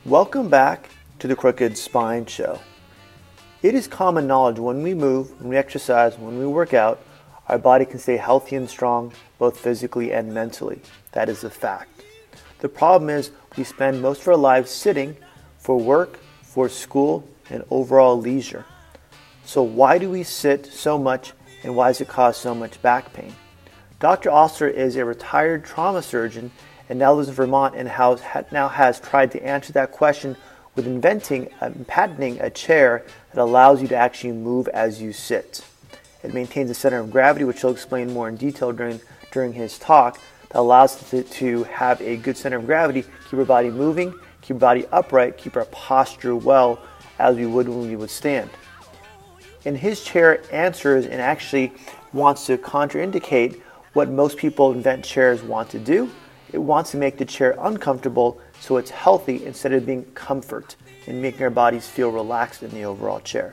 Welcome back to the Crooked Spine Show. It is common knowledge when we move, when we exercise, when we work out, our body can stay healthy and strong, both physically and mentally. That is a fact. The problem is we spend most of our lives sitting for work, for school, and overall leisure. So why do we sit so much, and why does it cause so much back pain? Dr. Osler is a retired trauma surgeon and now lives in Vermont and now has tried to answer that question with inventing and patenting a chair that allows you to actually move as you sit. It maintains a center of gravity, which he'll explain more in detail during his talk, that allows us to have a good center of gravity, keep our body moving, keep our body upright, keep our posture well as we would when we would stand. And his chair answers and actually wants to contraindicate what most people invent chairs want to do. It wants to make the chair uncomfortable so it's healthy instead of being comfort and making our bodies feel relaxed in the overall chair.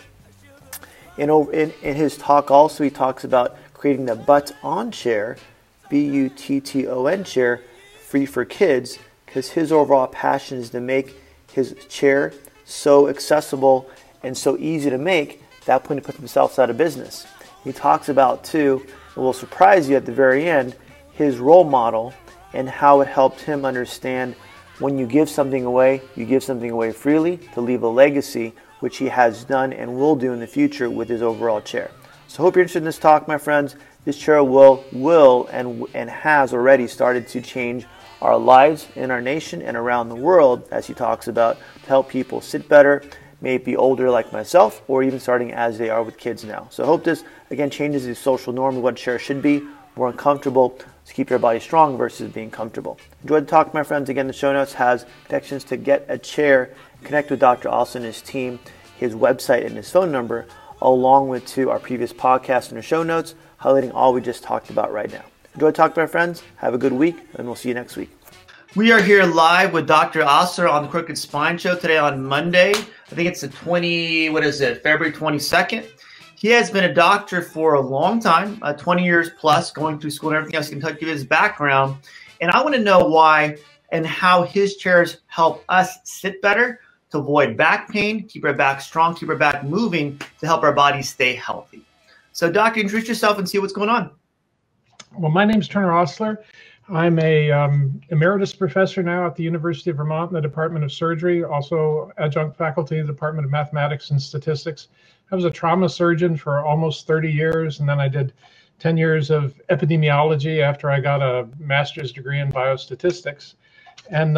In his talk also, he talks about creating the butt-on chair, B-U-T-T-O-N chair, free for kids, because his overall passion is to make his chair so accessible and so easy to make that point he puts himself out of business. He talks about, too, and will surprise you at the very end, his role model and how it helped him understand when you give something away, you give something away freely to leave a legacy, which he has done and will do in the future with his overall chair. So I hope you're interested in this talk, my friends. This chair will and has already started to change our lives in our nation and around the world, as he talks about, to help people sit better, may it be older like myself, or even starting as they are with kids now. So I hope this, again, changes the social norm of what a chair should be, more uncomfortable, to keep your body strong versus being comfortable. Enjoy the talk, my friends. Again, the show notes has connections to get a chair, connect with Dr. Osler and his team, his website and his phone number, along with our previous podcast and the show notes, highlighting all we just talked about right now. Enjoy the talk, my friends. Have a good week, and we'll see you next week. We are here live with Dr. Osler on the Crooked Spine Show today on Monday. I think it's the February 22nd. He has been a doctor for a long time, 20 years plus, going through school and everything else. He can give his background. And I want to know why and how his chairs help us sit better, to avoid back pain, keep our back strong, keep our back moving, to help our bodies stay healthy. So, Doctor, introduce yourself and see what's going on. Well, my name's Turner Osler. I'm a emeritus professor now at the University of Vermont in the Department of Surgery, also adjunct faculty in the Department of Mathematics and Statistics. I was a trauma surgeon for almost 30 years, and then I did 10 years of epidemiology after I got a master's degree in biostatistics. And,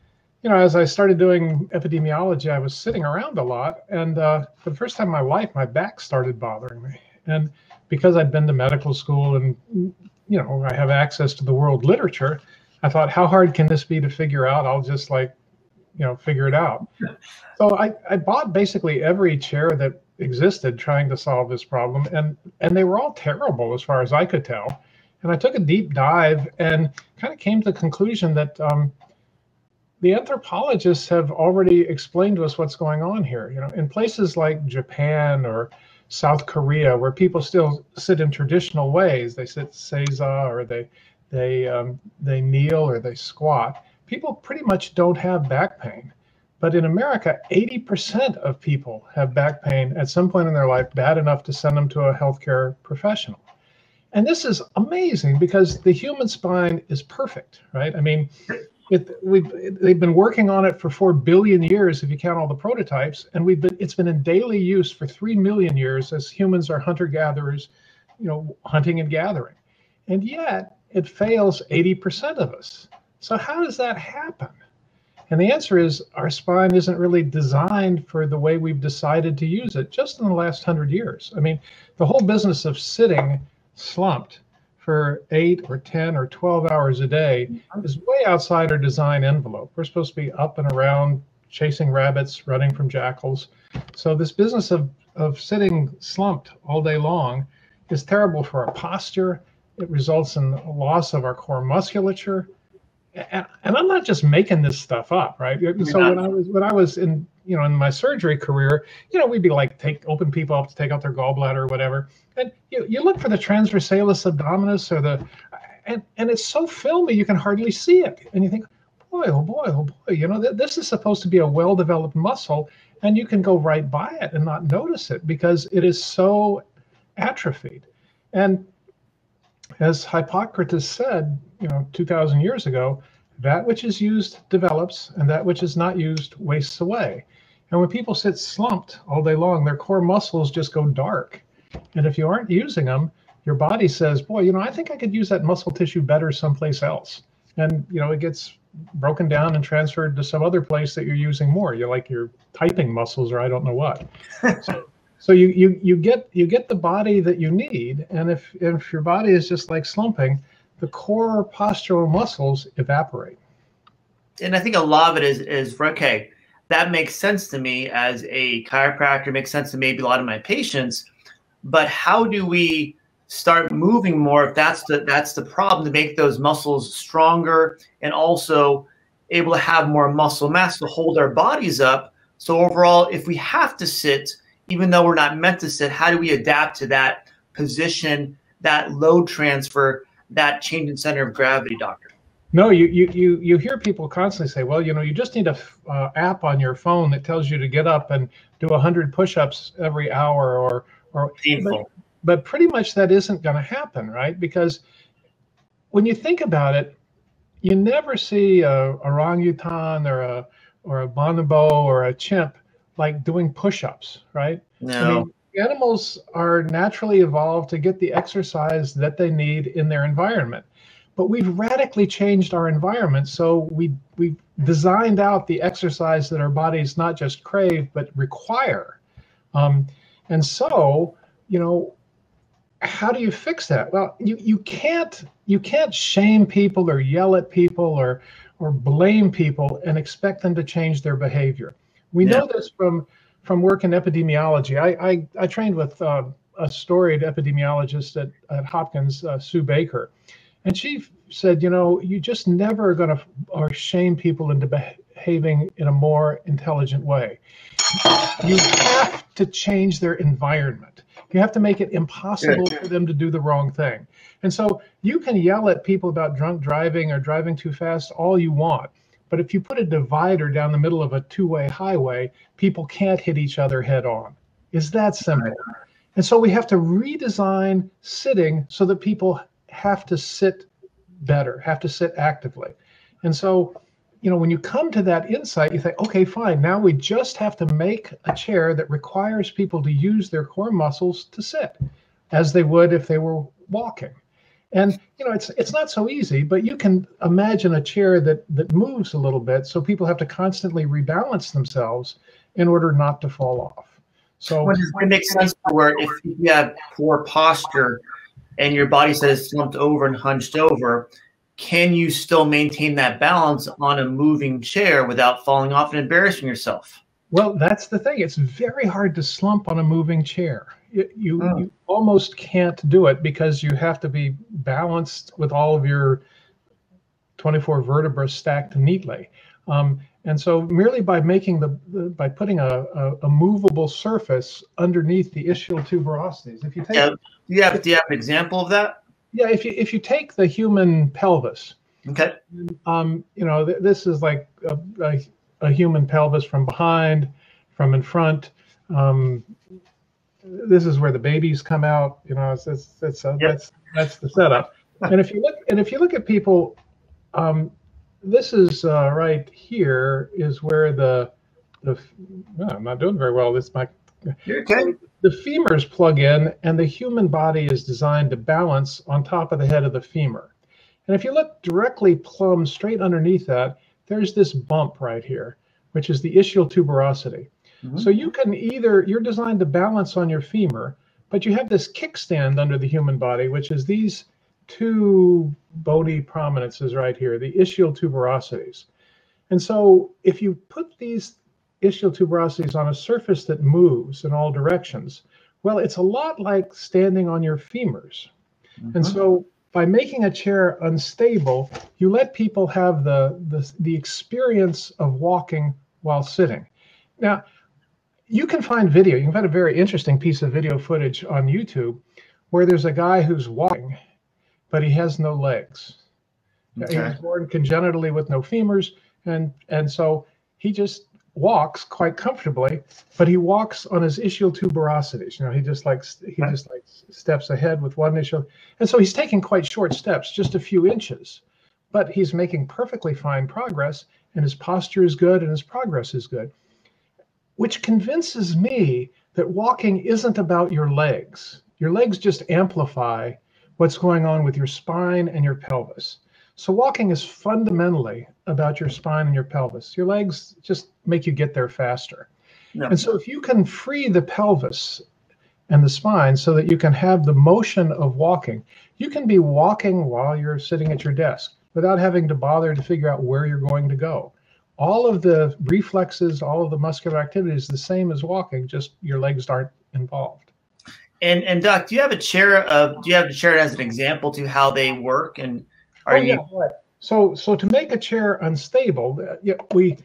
as I started doing epidemiology, I was sitting around a lot. And for the first time in my life, my back started bothering me. And because I'd been to medical school and, I have access to the world literature, I thought, how hard can this be to figure out? I'll just figure it out. So I bought basically every chair that existed trying to solve this problem, and they were all terrible as far as I could tell. And I took a deep dive and kind of came to the conclusion that the anthropologists have already explained to us what's going on here. In places like Japan or South Korea, where people still sit in traditional ways, they sit seiza, or they kneel, or they squat. People pretty much don't have back pain. But in America, 80% of people have back pain at some point in their life, bad enough to send them to a healthcare professional. And this is amazing because the human spine is perfect, right? I mean, they've been working on it for 4 billion years if you count all the prototypes, and it's been in daily use for 3 million years as humans are hunter-gatherers, hunting and gathering. And yet it fails 80% of us. So how does that happen? And the answer is our spine isn't really designed for the way we've decided to use it just in the last 100 years. I mean, the whole business of sitting slumped for 8 or 10 or 12 hours a day is way outside our design envelope. We're supposed to be up and around, chasing rabbits, running from jackals. So this business of sitting slumped all day long is terrible for our posture. It results in a loss of our core musculature. And I'm not just making this stuff up, right? So when I was in in my surgery career, we'd be like open people up to take out their gallbladder or whatever, and you look for the transversalis abdominis or and it's so filmy you can hardly see it, and you think, boy, oh boy, oh boy, this is supposed to be a well-developed muscle, and you can go right by it and not notice it because it is so atrophied. And as Hippocrates said, 2,000 years ago, that which is used develops, and that which is not used wastes away. And when people sit slumped all day long, their core muscles just go dark. And if you aren't using them, your body says, boy, I think I could use that muscle tissue better someplace else. And, it gets broken down and transferred to some other place that you're using more. You're like your typing muscles or I don't know what. So you get the body that you need. And if your body is just like slumping, the core postural muscles evaporate. And I think a lot of it is okay, that makes sense to me as a chiropractor, makes sense to maybe a lot of my patients, but how do we start moving more if that's the problem, to make those muscles stronger and also able to have more muscle mass to hold our bodies up? So overall, if we have to sit, even though we're not meant to sit, how do we adapt to that position, that load transfer, that change in center of gravity, doctor? No, you hear people constantly say, well, you just need a app on your phone that tells you to get up and do 100 push-ups every hour or painful. But pretty much that isn't going to happen, right? Because when you think about it, you never see a orangutan or a bonobo or a chimp like doing push-ups, right? No. I mean, animals are naturally evolved to get the exercise that they need in their environment. But we've radically changed our environment, so we've designed out the exercise that our bodies not just crave, but require. And so, how do you fix that? Well, you can't shame people or yell at people or blame people and expect them to change their behavior. We know this from work in epidemiology. I trained with a storied epidemiologist at Hopkins, Sue Baker. And she said, you just never going to shame people into behaving in a more intelligent way. You have to change their environment. You have to make it impossible for them to do the wrong thing. And so you can yell at people about drunk driving or driving too fast all you want. But if you put a divider down the middle of a two-way highway, people can't hit each other head on. It's that simple. Right. And so we have to redesign sitting so that people have to sit better, have to sit actively. And so, when you come to that insight, you think, okay, fine, now we just have to make a chair that requires people to use their core muscles to sit as they would if they were walking. And, it's not so easy, but you can imagine a chair that moves a little bit, so people have to constantly rebalance themselves in order not to fall off. So it makes sense to where if you have poor posture and your body says slumped over and hunched over, can you still maintain that balance on a moving chair without falling off and embarrassing yourself? Well, that's the thing. It's very hard to slump on a moving chair. You almost can't do it because you have to be balanced with all of your 24 vertebrae stacked neatly. And so merely by making by putting a movable surface underneath the ischial tuberosities, if you take, do you have an example of that? Yeah, if you take the human pelvis, okay, this is like a human pelvis from behind, from in front. This is where the babies come out. That's the setup. And if you look at people. This is right here is where I'm not doing very well. You're okay. The femurs plug in, and the human body is designed to balance on top of the head of the femur. And if you look directly plumb straight underneath that, there's this bump right here, which is the ischial tuberosity. Mm-hmm. So you're designed to balance on your femur, but you have this kickstand under the human body, which is these two bony prominences right here, the ischial tuberosities. And so if you put these ischial tuberosities on a surface that moves in all directions, well, it's a lot like standing on your femurs. Mm-hmm. And so by making a chair unstable, you let people have the experience of walking while sitting. Now, you can find video. You can find a very interesting piece of video footage on YouTube where there's a guy who's walking, but he has no legs. He was born congenitally with no femurs, and so he just walks quite comfortably, but he walks on his ischial tuberosities. He just steps ahead with one ischial, and so he's taking quite short steps, just a few inches, but he's making perfectly fine progress, and his posture is good, and his progress is good, which convinces me that walking isn't about your legs. Your legs just amplify what's going on with your spine and your pelvis. So walking is fundamentally about your spine and your pelvis. Your legs just make you get there faster. Yeah. And so if you can free the pelvis and the spine so that you can have the motion of walking, you can be walking while you're sitting at your desk without having to bother to figure out where you're going to go. All of the reflexes, all of the muscular activity is the same as walking, just your legs aren't involved. And Doc, do you have a chair as an example to how they work? And right. So to make a chair unstable, there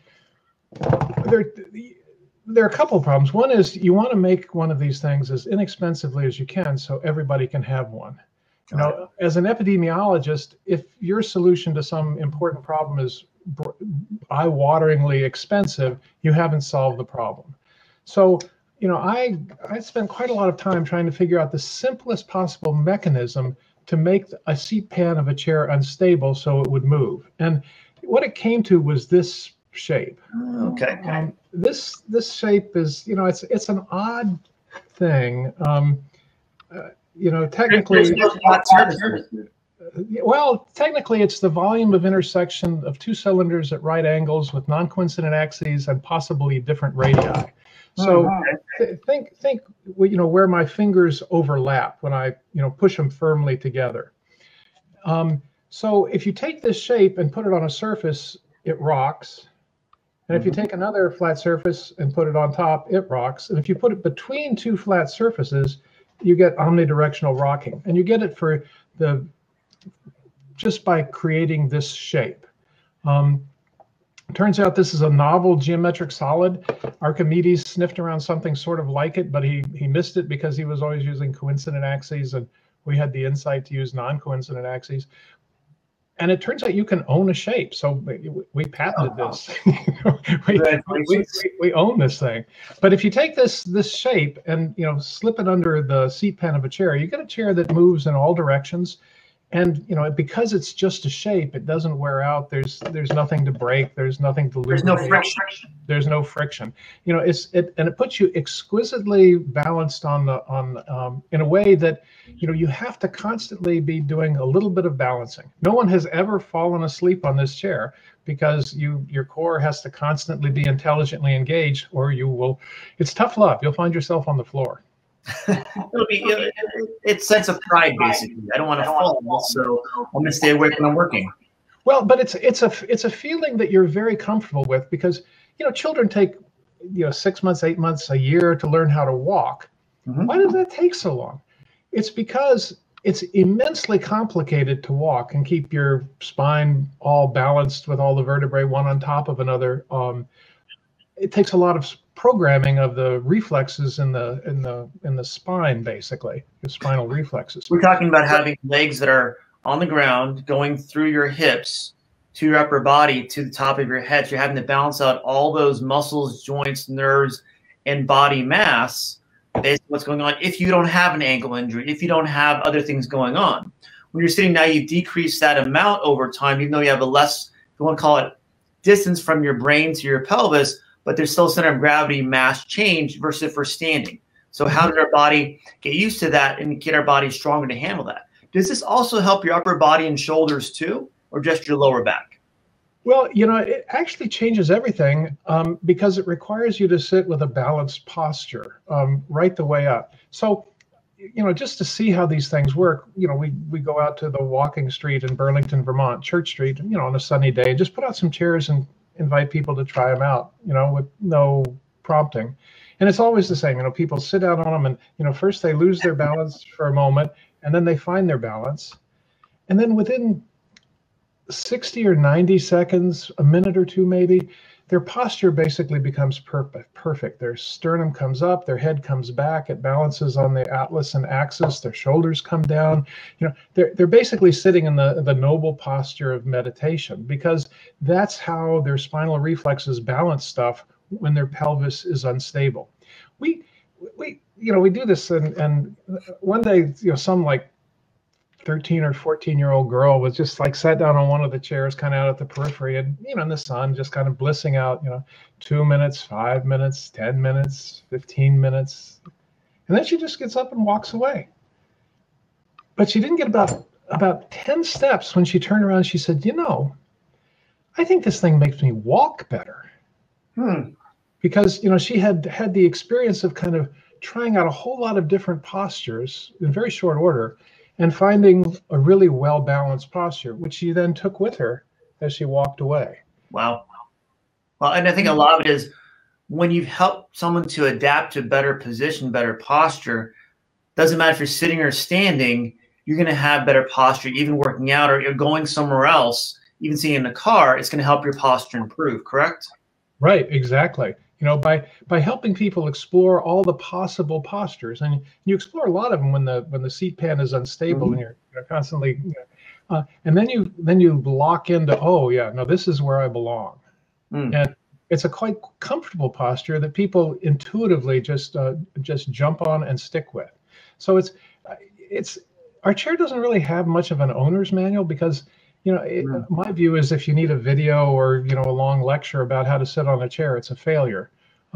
are a couple of problems. One is you want to make one of these things as inexpensively as you can so everybody can have one. As an epidemiologist, if your solution to some important problem is eye-wateringly expensive, you haven't solved the problem. So I spent quite a lot of time trying to figure out the simplest possible mechanism to make a seat pan of a chair unstable so it would move. And what it came to was this shape. Okay. This shape is, it's an odd thing. Technically, technically it's the volume of intersection of two cylinders at right angles with non-coincident axes and possibly different radii. So think where my fingers overlap when I push them firmly together. So if you take this shape and put it on a surface, it rocks. And if you take another flat surface and put it on top, it rocks. And if you put it between two flat surfaces, you get omnidirectional rocking. And you get it just by creating this shape. Turns out this is a novel geometric solid. Archimedes sniffed around something sort of like it, but he missed it because he was always using coincident axes, and we had the insight to use non-coincident axes. And it turns out you can own a shape. So we patented this. we own this thing. But if you take this shape and slip it under the seat pan of a chair, you get a chair that moves in all directions. And because it's just a shape, it doesn't wear out. There's nothing to break. There's nothing to lose. There's no friction. There's no friction. It puts you exquisitely balanced in a way that you have to constantly be doing a little bit of balancing. No one has ever fallen asleep on this chair because your core has to constantly be intelligently engaged, or you will. It's tough love. You'll find yourself on the floor. It's sense of pride, basically. I don't want to fall, so I'm going to stay awake when I'm working. Well, but it's a feeling that you're very comfortable with because children take 6 months, 8 months, a year to learn how to walk. Why does that take so long? It's because it's immensely complicated to walk and keep your spine all balanced with all the vertebrae one on top of another. It takes a lot of programming of the reflexes in the spine, basically, the spinal reflexes. We're talking about having legs that are on the ground, going through your hips to your upper body to the top of your head. So you're having to balance out all those muscles, joints, nerves, and body mass based on what's going on. If you don't have an ankle injury, if you don't have other things going on, when you're sitting now, you decrease that amount over time, even though you have a less, if you want to call it, distance from your brain to your pelvis. But there's still center of gravity mass change versus if we're standing. So how did our body get used to that and get our body stronger to handle that? Does this also help your upper body and shoulders too, or just your lower back? Well, it actually changes everything because it requires you to sit with a balanced posture right the way up. So, just to see how these things work, we go out to the walking street in Burlington, Vermont, Church Street, on a sunny day, and just put out some chairs and invite people to try them out, with no prompting. And it's always the same, people sit down on them and, first they lose their balance for a moment and then they find their balance. And then within 60 or 90 seconds, a minute or two maybe, their posture basically becomes perfect. Their sternum comes up, their head comes back, it balances on the atlas and axis, their shoulders come down. They're basically sitting in the noble posture of meditation, because that's how their spinal reflexes balance stuff when their pelvis is unstable. We do this, and one day, some like 13 or 14-year-old girl was just like sat down on one of the chairs kind of out at the periphery, and in the sun, just kind of blissing out, 2 minutes, 5 minutes, 10 minutes, 15 minutes. And then she just gets up and walks away. But she didn't get about 10 steps when she turned around. She said, I think this thing makes me walk better. Because, she had the experience of kind of trying out a whole lot of different postures in very short order, and finding a really well-balanced posture, which she then took with her as she walked away. Wow. Well, and I think a lot of it is when you've helped someone to adapt to a better position, better posture, doesn't matter if you're sitting or standing, you're going to have better posture. Even working out or you're going somewhere else, even sitting in a car, it's going to help your posture improve, correct? Right, exactly. By helping people explore all the possible postures, and you explore a lot of them when the seat pan is unstable and you're constantly, and then you lock into, oh yeah, no, this is where I belong, and it's a quite comfortable posture that people intuitively just jump on and stick with. So it's our chair doesn't really have much of an owner's manual, because my view is if you need a video or a long lecture about how to sit on a chair, it's a failure.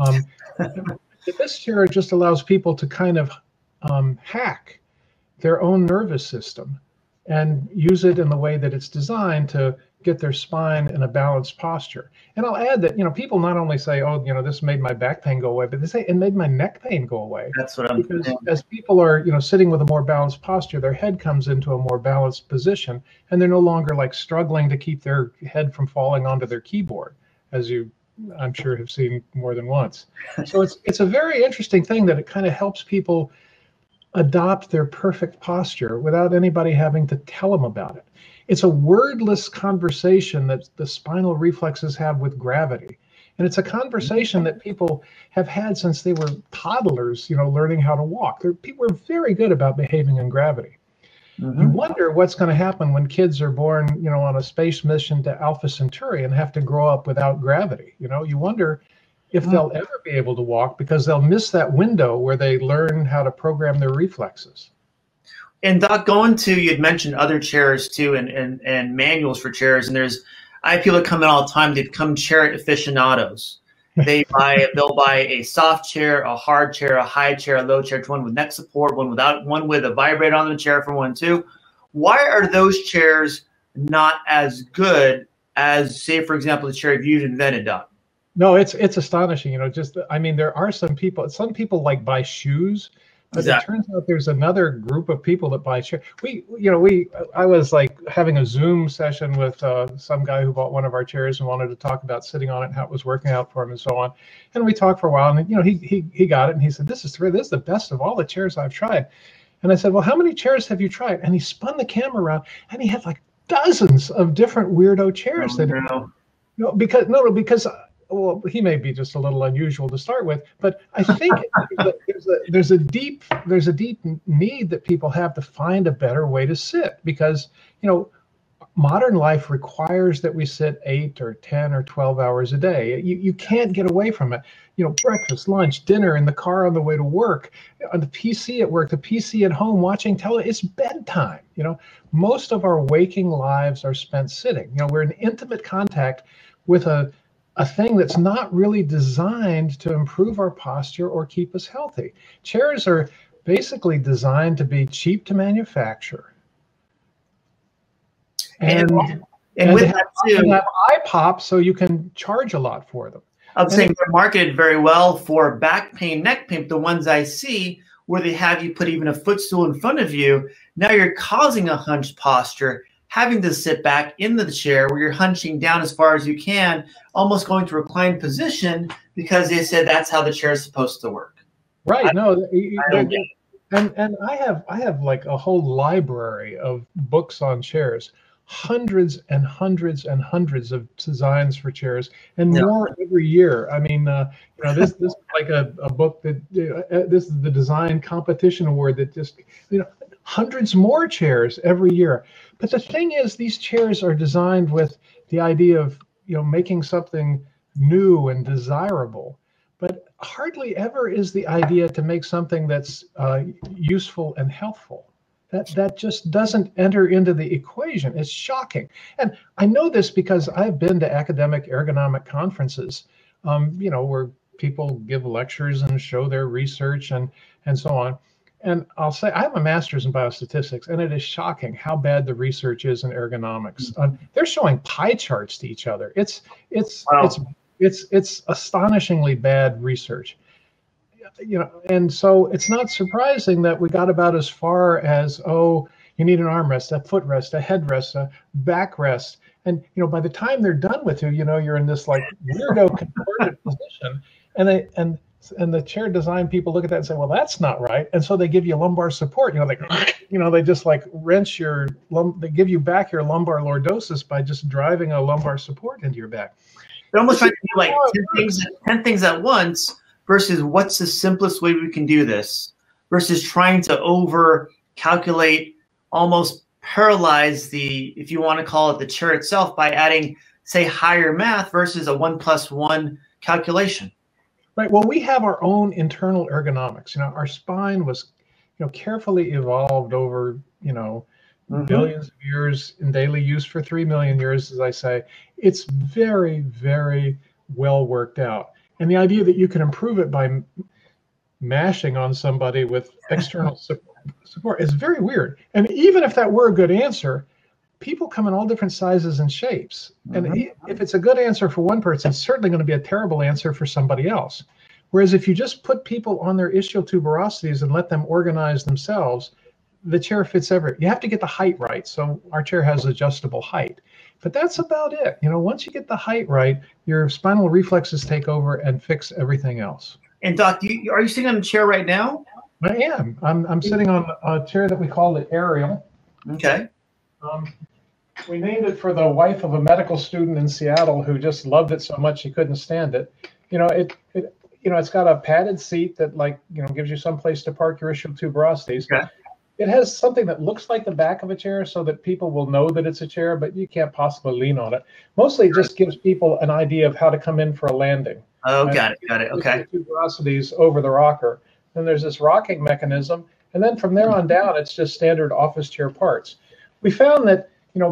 This chair just allows people to kind of hack their own nervous system and use it in the way that it's designed to get their spine in a balanced posture. And I'll add that people not only say, oh, this made my back pain go away, but they say it made my neck pain go away. That's what I'm because as people are sitting with a more balanced posture, their head comes into a more balanced position, and they're no longer like struggling to keep their head from falling onto their keyboard, as you I'm sure have seen more than once. So it's a very interesting thing that it kind of helps people adopt their perfect posture without anybody having to tell them about it. It's a wordless conversation that the spinal reflexes have with gravity. And it's a conversation that people have had since they were toddlers, learning how to walk. People are very good about behaving in gravity. You wonder what's going to happen when kids are born, on a space mission to Alpha Centauri and have to grow up without gravity. You wonder if they'll ever be able to walk, because they'll miss that window where they learn how to program their reflexes. And Doc, you'd mentioned other chairs too, and manuals for chairs. And I have people that come in all the time. They become chair aficionados. They'll buy a soft chair, a hard chair, a high chair, a low chair, one with neck support, one without, one with a vibrator on the chair for one too. Why are those chairs not as good as, say, for example, the chair you've invented, Doc? No, it's astonishing. There are some people like buy shoes, but exactly. It turns out there's another group of people that buy chairs. I was like having a Zoom session with some guy who bought one of our chairs and wanted to talk about sitting on it and how it was working out for him and so on. And we talked for a while, and he got it, and he said, this is the best of all the chairs I've tried. And I said, well, how many chairs have you tried? And he spun the camera around, and he had like dozens of different weirdo chairs. Because well, he may be just a little unusual to start with, but I think there's a deep need that people have to find a better way to sit, because modern life requires that we sit 8 or 10 or 12 hours a day. You can't get away from it. Breakfast, lunch, dinner, in the car on the way to work, on the PC at work, the PC at home, watching television. It's bedtime. Most of our waking lives are spent sitting. We're in intimate contact with a thing that's not really designed to improve our posture or keep us healthy. Chairs are basically designed to be cheap to manufacture. And with that too, they have eye pops, so you can charge a lot for them. I'm saying they're marketed very well for back pain, neck pain. The ones I see where they have you put even a footstool in front of you, now you're causing a hunched posture, having to sit back in the chair where you're hunching down as far as you can, almost going to reclined position, because they said that's how the chair is supposed to work. Right. And I have like a whole library of books on chairs, hundreds and hundreds and hundreds of designs for chairs, and Yeah. more every year. I mean, this is like a book that this is the design competition award that just, hundreds more chairs every year. But the thing is, these chairs are designed with the idea of, making something new and desirable. But hardly ever is the idea to make something that's useful and healthful. That just doesn't enter into the equation. It's shocking. And I know this because I've been to academic ergonomic conferences, where people give lectures and show their research and so on. And I'll say I have a master's in biostatistics, and it is shocking how bad the research is in ergonomics. They're showing pie charts to each other. It's astonishingly bad research. And so it's not surprising that we got about as far as, oh, you need an armrest, a footrest, a headrest, a backrest. And, by the time they're done with you, you're in this like weirdo contorted position. And the chair design people look at that and say, well, that's not right. And so they give you lumbar support. They just like wrench they give you back your lumbar lordosis by just driving a lumbar support into your back. They're almost trying to do like 10 things at once versus what's the simplest way we can do this versus trying to over calculate, almost paralyze if you want to call it the chair itself by adding, say, higher math versus a 1 + 1 calculation. Right. Well, we have our own internal ergonomics. Our spine was, carefully evolved over, billions of years in daily use for 3 million years, as I say. It's very, very well worked out. And the idea that you can improve it by mashing on somebody with external support is very weird. And even if that were a good answer, people come in all different sizes and shapes. And if it's a good answer for one person, it's certainly going to be a terrible answer for somebody else. Whereas if you just put people on their ischial tuberosities and let them organize themselves, the chair fits everywhere. You have to get the height right. So our chair has adjustable height. But that's about it. Once you get the height right, your spinal reflexes take over and fix everything else. And Doc, are you sitting on a chair right now? I am. I'm sitting on a chair that we call the Ariel. Okay. We named it for the wife of a medical student in Seattle who just loved it so much she couldn't stand it. It's got a padded seat that gives you some place to park your ischial tuberosities. Okay. It has something that looks like the back of a chair so that people will know that it's a chair, but you can't possibly lean on it. Mostly it just gives people an idea of how to come in for a landing. Oh, got it. Okay. Tuberosities over the rocker. Then there's this rocking mechanism. And then from there on down, it's just standard office chair parts. We found that,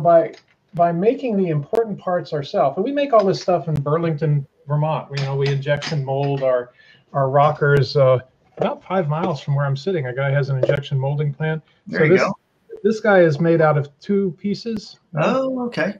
by making the important parts ourselves, and we make all this stuff in Burlington, Vermont. We injection mold our rockers about 5 miles from where I'm sitting. A guy has an injection molding plant. There you go. This guy is made out of 2 pieces. Oh, okay.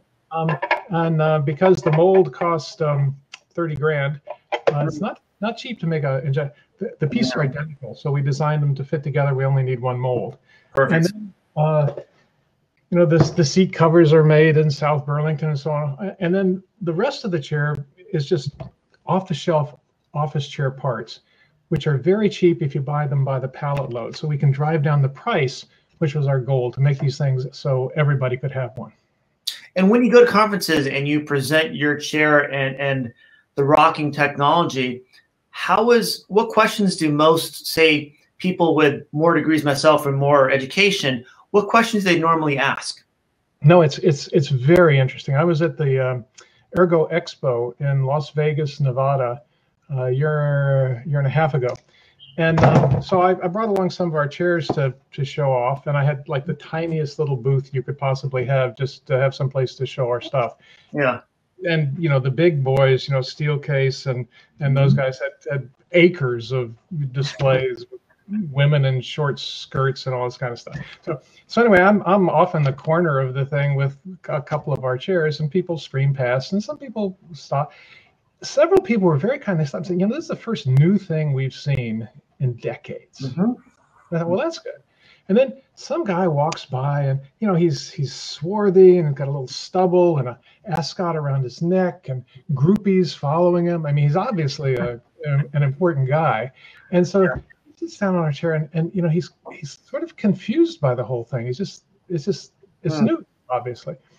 And because the mold cost 30 grand, it's not cheap to make a inject. The pieces are identical, so we designed them to fit together. We only need 1 mold. Perfect. And then, the seat covers are made in South Burlington and so on. And then the rest of the chair is just off-the-shelf office chair parts, which are very cheap if you buy them by the pallet load. So we can drive down the price, which was our goal, to make these things so everybody could have one. And when you go to conferences and you present your chair and the rocking technology, what questions do most, say, people with more degrees, myself, and more education, what questions they normally ask? No, it's very interesting. I was at the Ergo Expo in Las Vegas, Nevada, a year and a half ago. And so I brought along some of our chairs to show off. And I had like the tiniest little booth you could possibly have just to have some place to show our stuff. Yeah. And, the big boys, Steelcase and those guys had acres of displays, women in short skirts and all this kind of stuff. So anyway, I'm off in the corner of the thing with a couple of our chairs, and people stream past, and some people stop. Several people were very kind. They stopped saying, this is the first new thing we've seen in decades. I thought, well, that's good. And then some guy walks by, and he's swarthy and got a little stubble and a ascot around his neck, and groupies following him. I mean, he's obviously an important guy, and so. Yeah. Sits down on a chair and he's sort of confused by the whole thing. It's new, obviously.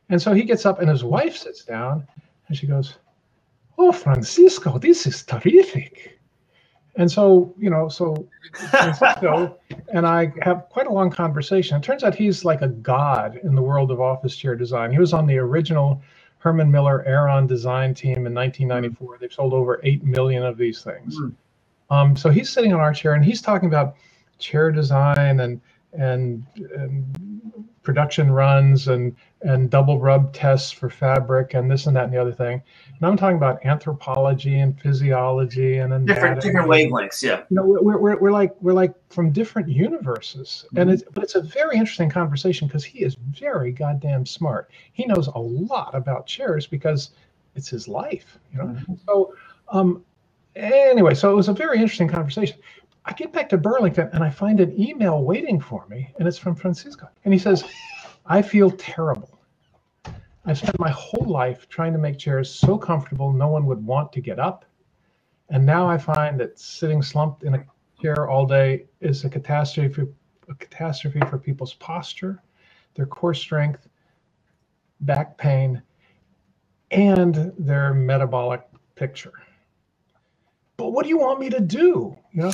And so he gets up and his wife sits down and she goes, "Oh, Francisco, this is terrific." And so, so Francisco and I have quite a long conversation. It turns out he's like a god in the world of office chair design. He was on the original Herman Miller Aeron design team in 1994. They've sold over 8 million of these things. So he's sitting on our chair and he's talking about chair design and production runs and double rub tests for fabric and this and that and the other thing. And I'm talking about anthropology and physiology and different wavelengths. Yeah, we're like from different universes, and it's a very interesting conversation because he is very goddamn smart. He knows a lot about chairs because it's his life, So anyway, so it was a very interesting conversation. I get back to Burlington and I find an email waiting for me, and it's from Francisco, and he says, "I feel terrible. I've spent my whole life trying to make chairs so comfortable no one would want to get up. And now I find that sitting slumped in a chair all day is a catastrophe for people's posture, their core strength, back pain, and their metabolic picture. But what do you want me to do?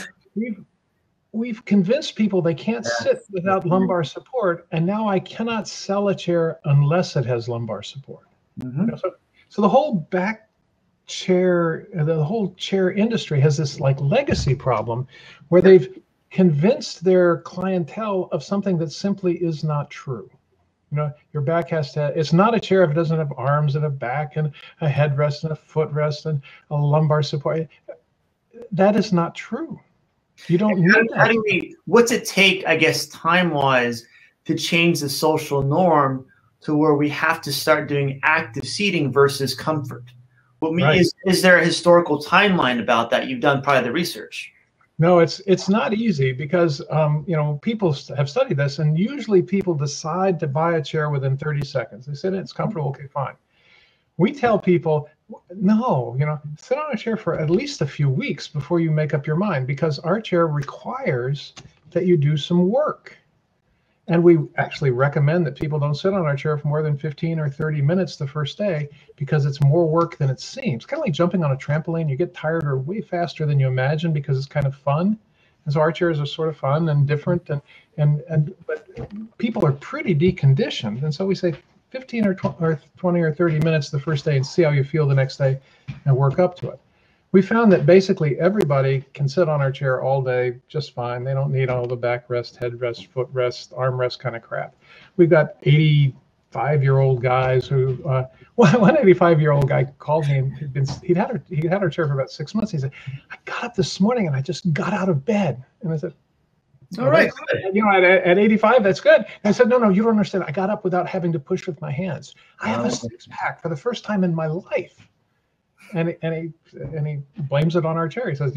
We've convinced people they can't sit without lumbar support, and now I cannot sell a chair unless it has lumbar support." So the whole back chair, the whole chair industry has this like legacy problem where they've convinced their clientele of something that simply is not true. Your back has to, it's not a chair if it doesn't have arms and a back and a headrest and a footrest and a lumbar support. That is not true. You don't need that. What's it take, I guess, time-wise, to change the social norm to where we have to start doing active seating versus comfort? Is there a historical timeline about that? You've done probably the research. No, it's not easy because people have studied this, and usually people decide to buy a chair within 30 seconds. They said it's comfortable, okay, fine. We tell people, no, sit on a chair for at least a few weeks before you make up your mind, because our chair requires that you do some work. And we actually recommend that people don't sit on our chair for more than 15 or 30 minutes the first day, because it's more work than it seems. Kind of like jumping on a trampoline. You get tired or way faster than you imagine because it's kind of fun. And so our chairs are sort of fun and different, but people are pretty deconditioned. And so we say 15 or 20 or 30 minutes the first day and see how you feel the next day and work up to it. We found that basically everybody can sit on our chair all day just fine. They don't need all the backrest, headrest, footrest, armrest kind of crap. We've got 85-year-old guys who, one 85-year-old guy called me and he'd had our chair for about 6 months. He said, "I got up this morning and I just got out of bed." And I said, all right. At 85, that's good. And I said, no, you don't understand. I got up without having to push with my hands. I have a six-pack for the first time in my life. And he blames it on our chair. He says,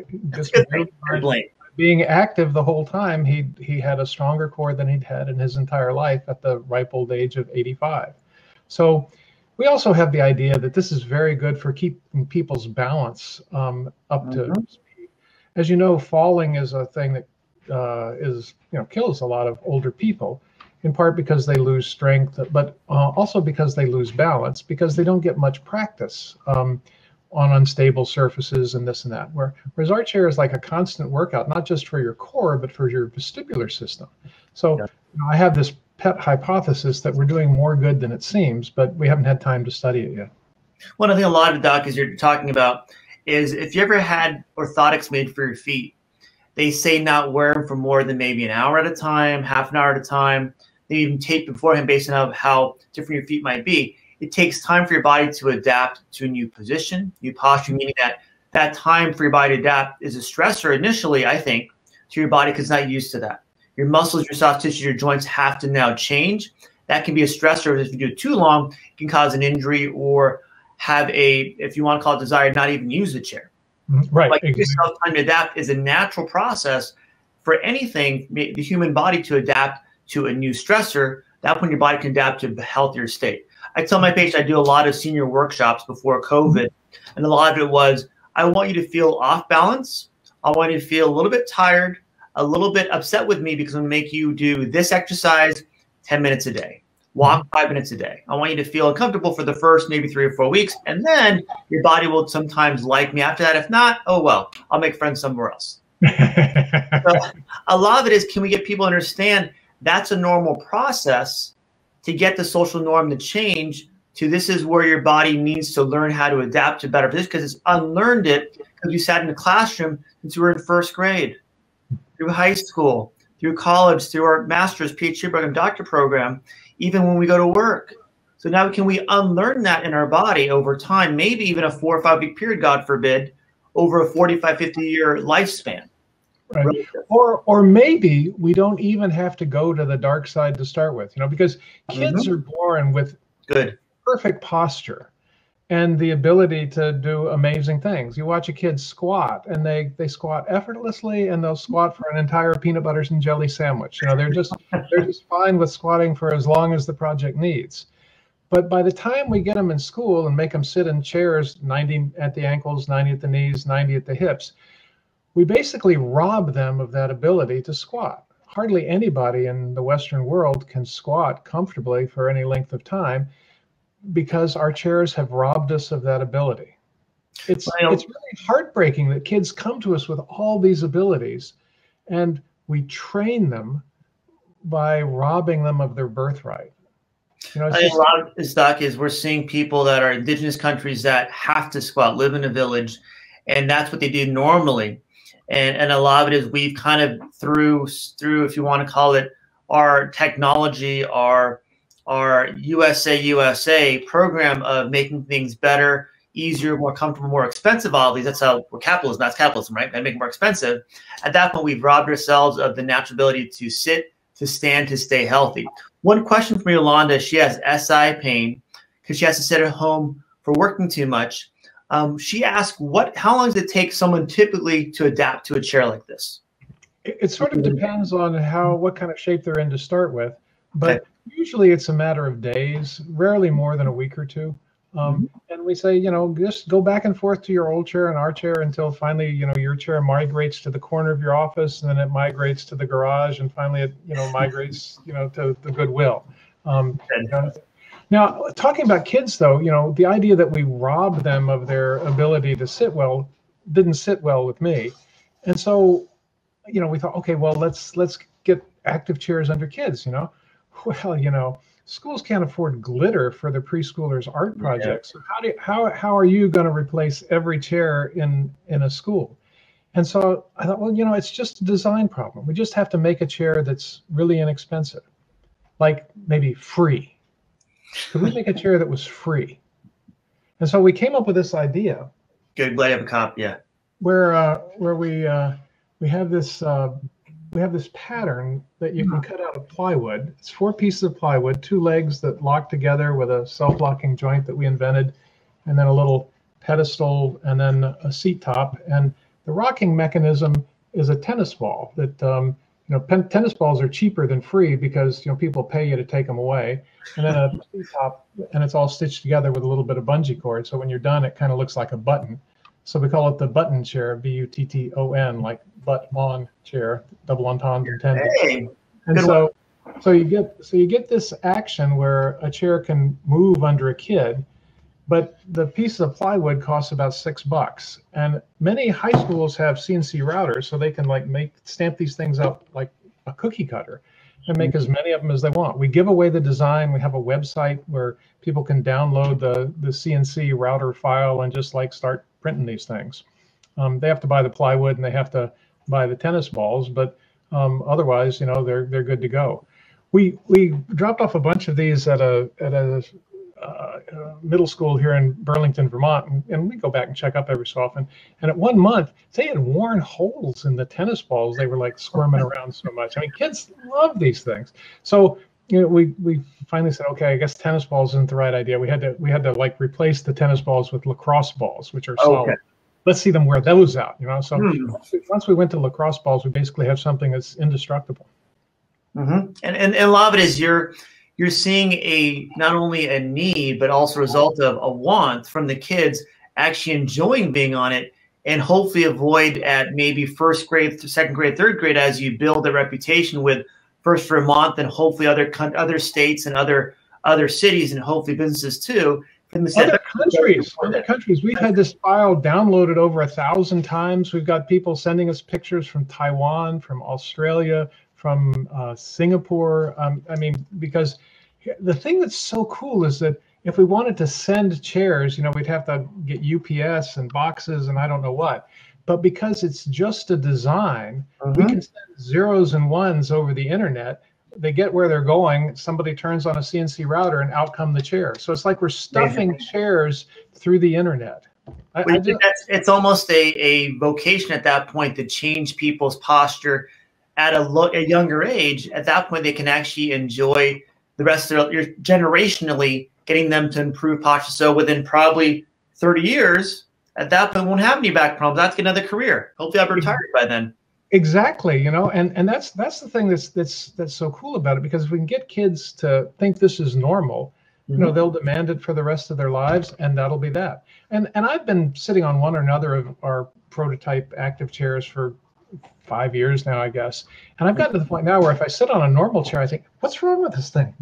being active the whole time, he had a stronger core than he'd had in his entire life at the ripe old age of 85. So we also have the idea that this is very good for keeping people's balance up to speed. As you know, falling is a thing that kills a lot of older people, in part because they lose strength, but also because they lose balance, because they don't get much practice on unstable surfaces and this and that. Whereas our chair is like a constant workout, not just for your core, but for your vestibular system. So I have this pet hypothesis that we're doing more good than it seems, but we haven't had time to study it yet. One of the things a lot of doctors you're talking about is if you ever had orthotics made for your feet, they say not wear them for more than maybe an hour at a time, half an hour at a time. They even tape beforehand based on how different your feet might be. It takes time for your body to adapt to a new position, new posture, meaning that time for your body to adapt is a stressor initially, I think, to your body because it's not used to that. Your muscles, your soft tissue, your joints have to now change. That can be a stressor. If you do it too long, it can cause an injury or have if you want to call it desire, not even use the chair. Right. Like yourself, time to adapt is a natural process for anything, the human body to adapt to a new stressor. That when your body can adapt to a healthier state. I tell my patients, I do a lot of senior workshops before COVID, and a lot of it was, I want you to feel off balance. I want you to feel a little bit tired, a little bit upset with me because I'm going to make you do this exercise 10 minutes a day. Walk 5 minutes a day. I want you to feel uncomfortable for the first maybe 3 or 4 weeks, and then your body will sometimes like me after that. If not, oh well, I'll make friends somewhere else. So a lot of it is, can we get people to understand that's a normal process to get the social norm to change to this is where your body needs to learn how to adapt to better position, because it's unlearned it because you sat in the classroom since you were in first grade, through high school, through college, through our master's, PhD program, doctor program, even when we go to work. So now can we unlearn that in our body over time, maybe even a 4 or 5 week period, God forbid, over a 45, 50-year lifespan. Right. Or maybe we don't even have to go to the dark side to start with, because kids are born with perfect posture and the ability to do amazing things. You watch a kid squat, and they squat effortlessly, and they'll squat for an entire peanut butter and jelly sandwich. They're just fine with squatting for as long as the project needs. But by the time we get them in school and make them sit in chairs 90 at the ankles, 90 at the knees, 90 at the hips, we basically rob them of that ability to squat. Hardly anybody in the Western world can squat comfortably for any length of time, because our chairs have robbed us of that ability. It's really heartbreaking that kids come to us with all these abilities, and we train them by robbing them of their birthright. I think a lot of this, Doc, is we're seeing people that are indigenous countries that have to squat, live in a village, and that's what they do normally. And a lot of it is we've kind of through, if you want to call it, our technology, our USA program of making things better, easier, more comfortable, more expensive. All these, that's how we're capitalism. That's capitalism, right? And make it more expensive. At that point, we've robbed ourselves of the natural ability to sit, to stand, to stay healthy. One question from Yolanda: she has SI pain because she has to sit at home for working too much. She asked, how long does it take someone typically to adapt to a chair like this? It sort of depends on what kind of shape they're in to start with, but usually it's a matter of days, rarely more than a week or two. And we say, just go back and forth to your old chair and our chair until finally, your chair migrates to the corner of your office, and then it migrates to the garage, and finally it, migrates, to the Goodwill. Now, talking about kids, though, the idea that we rob them of their ability to sit well didn't sit well with me. And so, we thought, okay, well, let's get active chairs under kids, Well, schools can't afford glitter for their preschoolers' art projects. So how are you going to replace every chair in a school? And so I thought, well, it's just a design problem. We just have to make a chair that's really inexpensive, like maybe free. Could we make a chair that was free? And so we came up with this idea. Good, glad you have a cop, yeah. Where we have this pattern that you can cut out of plywood. It's 4 pieces of plywood, 2 legs that lock together with a self-locking joint that we invented, and then a little pedestal, and then a seat top. And the rocking mechanism is a tennis ball that, tennis balls are cheaper than free because, people pay you to take them away. And then a seat top, and it's all stitched together with a little bit of bungee cord. So when you're done, it kind of looks like a button. So we call it the button chair, B-U-T-T-O-N, like butt-on chair, double entendre intended. Hey, and so you get this action where a chair can move under a kid, but the piece of plywood costs about $6. And many high schools have CNC routers, so they can stamp these things up like a cookie cutter and make as many of them as they want. We give away the design. We have a website where people can download the CNC router file and just start printing these things. They have to buy the plywood and they have to buy the tennis balls, but otherwise, they're good to go. We dropped off a bunch of these at a middle school here in Burlington, Vermont, and we go back and check up every so often. And at 1 month, they had worn holes in the tennis balls. They were squirming around so much. I mean, kids love these things. So we finally said, okay, I guess tennis balls isn't the right idea. We had to replace the tennis balls with lacrosse balls, which are solid. Okay. Let's see them wear those out, So once we went to lacrosse balls, we basically have something that's indestructible. Mm-hmm. And a lot of it is you're seeing not only a need, but also a result of a want from the kids actually enjoying being on it, and hopefully avoid at maybe first grade, second grade, third grade, as you build a reputation with first Vermont and hopefully other states and other other cities and hopefully businesses too. Other countries. We've had this file downloaded over 1,000 times. We've got people sending us pictures from Taiwan, from Australia, from Singapore. I mean, because the thing that's so cool is that if we wanted to send chairs, we'd have to get UPS and boxes and I don't know what. But because it's just a design, we can send zeros and ones over the internet. They get where they're going. Somebody turns on a CNC router and out come the chairs. So it's like we're stuffing chairs through the internet. It's almost a vocation at that point to change people's posture at a younger age. At that point, they can actually enjoy the rest of your generationally getting them to improve posture. So within probably 30 years, at that point, won't have any back problems. That's another career. Hopefully, I'll be retired by then. Exactly, and that's the thing that's so cool about it, because if we can get kids to think this is normal, they'll demand it for the rest of their lives, and that'll be that. And I've been sitting on one or another of our prototype active chairs for 5 years now, I guess. And I've gotten to the point now where if I sit on a normal chair, I think, what's wrong with this thing?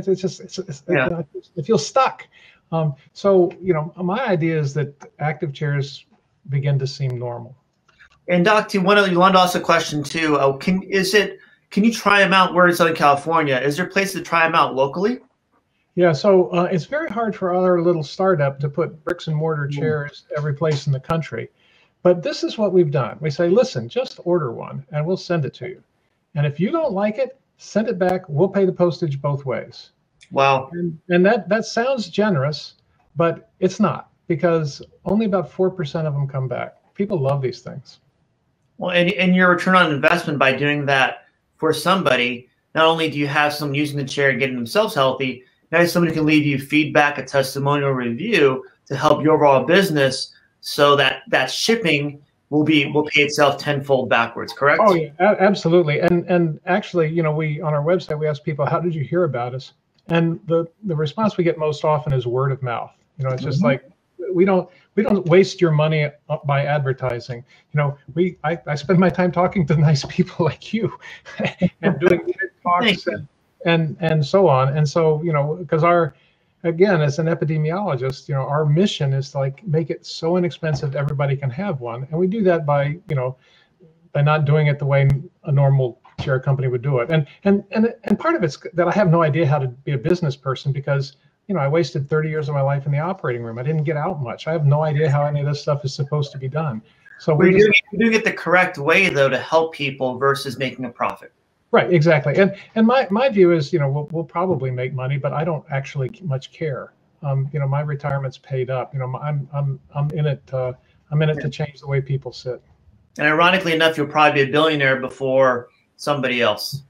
It feels stuck. So my idea is that active chairs begin to seem normal. And Doc, you wanted to ask a question too. Can you try them out where in Southern California? Is there places to try them out locally? Yeah, so it's very hard for our little startup to put bricks and mortar chairs every place in the country. But this is what we've done. We say, listen, just order one and we'll send it to you. And if you don't like it, send it back. We'll pay the postage both ways. Wow. And that sounds generous, but it's not, because only about 4% of them come back. People love these things. Well, and your return on investment by doing that for somebody, not only do you have someone using the chair and getting themselves healthy, now somebody can leave you feedback, a testimonial review to help your overall business, so that shipping will pay itself tenfold backwards, correct? Oh yeah, absolutely. And actually, we on our website, we ask people, how did you hear about us? And the response we get most often is word of mouth. It's just like, we don't waste your money by advertising. I spend my time talking to nice people like you and doing talks and so on. And so, because as an epidemiologist, our mission is to make it so inexpensive everybody can have one. And we do that by not doing it the way a normal chair company would do it. And part of it's that I have no idea how to be a business person, because I wasted 30 years of my life in the operating room. I didn't get out much. I have no idea how any of this stuff is supposed to be done. So we're doing it the correct way, though, to help people versus making a profit. Right, exactly. And my view is, we'll probably make money, but I don't actually much care. My retirement's paid up. I'm in it. I'm in it to change the way people sit. And ironically enough, you'll probably be a billionaire before somebody else.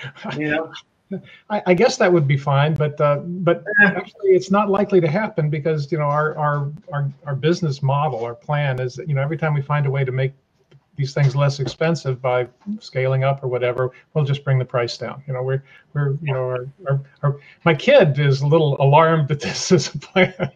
I guess that would be fine, but actually it's not likely to happen, because our business model, our plan is that every time we find a way to make these things less expensive by scaling up or whatever, we'll just bring the price down. My kid is a little alarmed that this is a plan,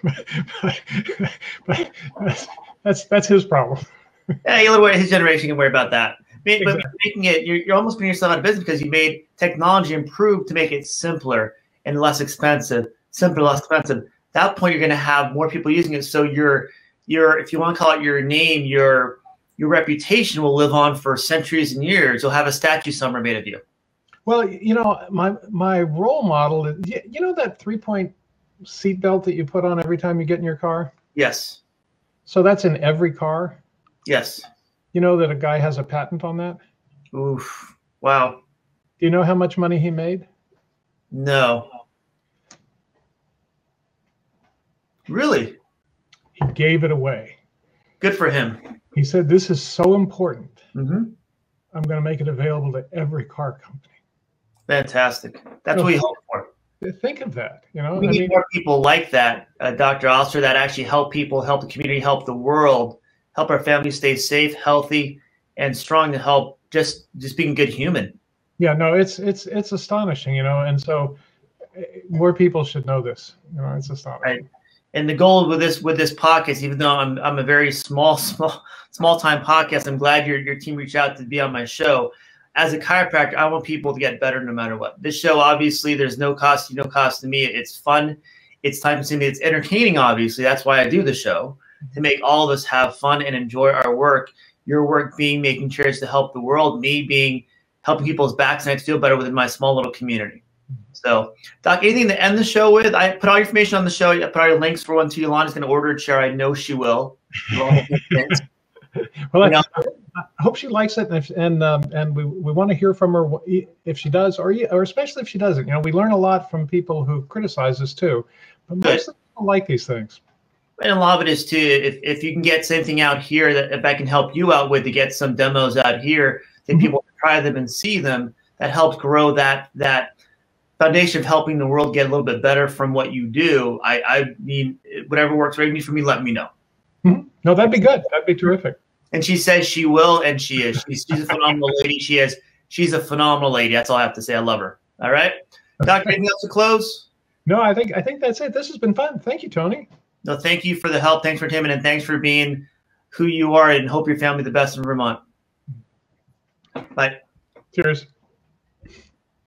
but that's his problem. Yeah, his generation can worry about that. But making it, you're almost putting yourself out of business, because you made technology improve to make it simpler and less expensive. Simpler, less expensive. At that point, you're going to have more people using it. So your if you want to call it your name, your reputation will live on for centuries and years. You'll have a statue somewhere made of you. Well, my role model, that 3-point seatbelt that you put on every time you get in your car? Yes. So that's in every car? Yes. You know that a guy has a patent on that? Oof. Wow. Do you know how much money he made? No. Really? He gave it away. Good for him. He said, this is so important. Mm-hmm. I'm going to make it available to every car company. Fantastic. That's what we hope for. Think of that. We need more people like that, Dr. Osler, that actually help people, help the community, help the world, help our families stay safe, healthy, and strong, to help just being a good human. Yeah, no, it's astonishing, and so more people should know this. It's astonishing. Right. And the goal with this podcast, even though I'm a very small time podcast, I'm glad your team reached out to be on my show. as a chiropractor, I want people to get better no matter what. This show, obviously, there's no cost to me. It's fun. It's time consuming. It's entertaining, obviously. That's why I do the show, to make all of us have fun and enjoy our work. Your work being making chairs to help the world, me being helping people's backs and necks feel better within my small little community. So, Doc, anything to end the show with? I put all your information on the show. I put all your links for when Yolanda is going to order a chair. I know she will. Well, I hope she likes it, and we want to hear from her if she does, or especially if she doesn't. You know, we learn a lot from people who criticize us too, but most people like these things. And a lot of it is too, if you can get something out here that if I can help you out with to get some demos out here, then people try them and see them. That helps grow that foundation of helping the world get a little bit better from what you do. I mean, whatever works right for me, let me know. No, that'd be good. That'd be terrific. And she says she will, and she is. She's a phenomenal lady. She's a phenomenal lady. That's all I have to say. I love her. All right, Doctor, anything else to close? No, I think that's it. This has been fun. Thank you, Tony. No, thank you for the help. Thanks for Tim, and thanks for being who you are, and hope your family the best in Vermont. Bye. Cheers.